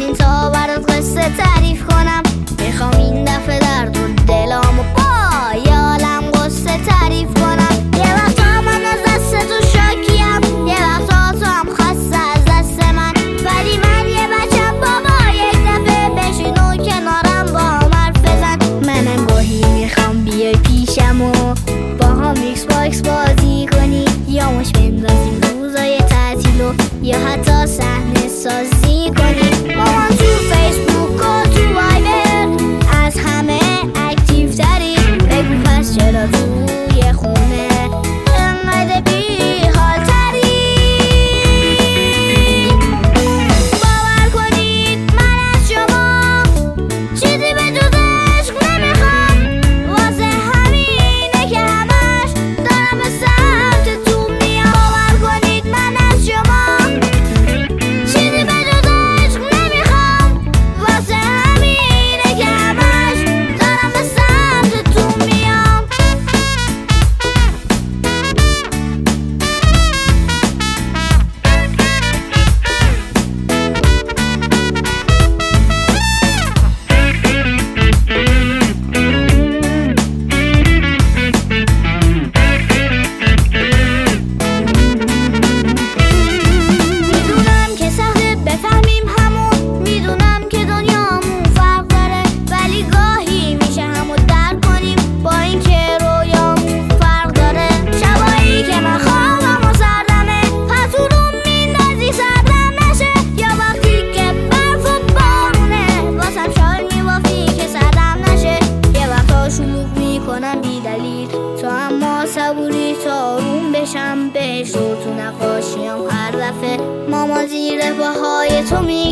بشین تا برات قصه تعریف کنم. میخوام این دفعه در تو دلامو با یه عالم قصه تعریف کنم. یه وقتا من از دست تو شاکیم، یه وقتا تو هم خسته از دست من، ولی من یه بچم بابا. یک دفعه بشین و کنارم با هم حرف بزن. منم گاهی میخوام بیای پیشم و با هم ایکس باکس بازی کنی، یا مش بندازیم روزای تعطیل و یا حتی صحنه سازی کنی. مامان تو فیسبوک و تو وایبر از همه اکتیو تری، بگو پس چرا توی خونه انقدر بی‌حال تری؟ باور کنید من از شما چیزی به جز عشق نمیخوام، واسه همینه که همش دارم به سمت تو میام. باور کنید من از شما چیزی به جز عشق نمیخوام، واسه همینه که همش دارم به سمت تو میام. میدونم که سخته بفهمیم همون، میدونم که دنیامون فرق داره، ولی گاهی میشه همو درک کنیم با اینکه رویامون فرق داره. شبایی که من خوابم و سردمه، پس رو میندازی سردم نشه، یا وقتی که برف و بارونه واسم شال میبافی که سردم نشه. یه وقتا شلوغ میکنم بی دلیل تو، اما صبوری تا آروم بشم بهش رو تو نقاشیام هر دفعه ماما زیر پاهای تو میگه